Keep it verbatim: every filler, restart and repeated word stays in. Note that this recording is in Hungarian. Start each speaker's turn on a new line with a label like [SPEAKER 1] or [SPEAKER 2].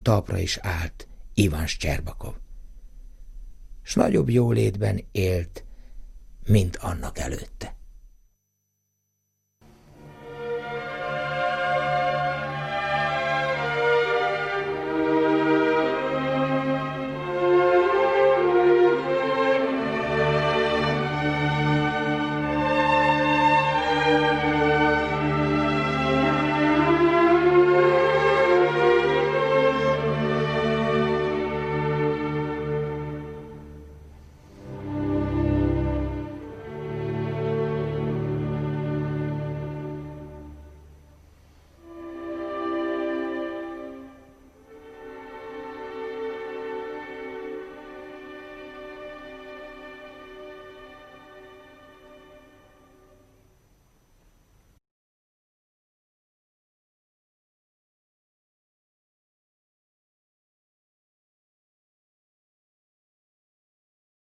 [SPEAKER 1] talpra is állt Ivan Szcserbakov, s nagyobb jólétben élt, mint annak előtte.